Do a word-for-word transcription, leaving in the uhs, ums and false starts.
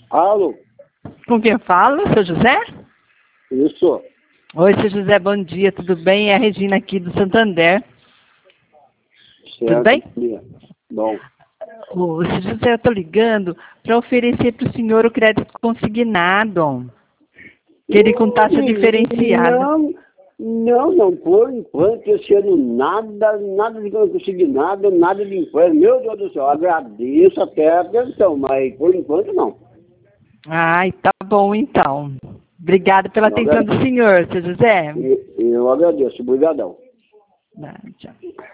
Alô? Com quem eu falo, seu José? Isso. Oi, seu José, bom dia, tudo bem? É a Regina aqui do Santander. Certo. Tudo bem? Bom. Ô, seu José, eu estou ligando para oferecer para o senhor o crédito consignado. Aquele com taxa diferenciada. Não, não, não, por enquanto, esse ano nada, nada de consignado, nada de empréstimo. Meu Deus do céu, agradeço até a atenção, mas por enquanto não. Ai, tá bom então. Obrigada pela Eu atenção do senhor, seu José. Eu, eu agradeço, obrigadão. Ah, tchau.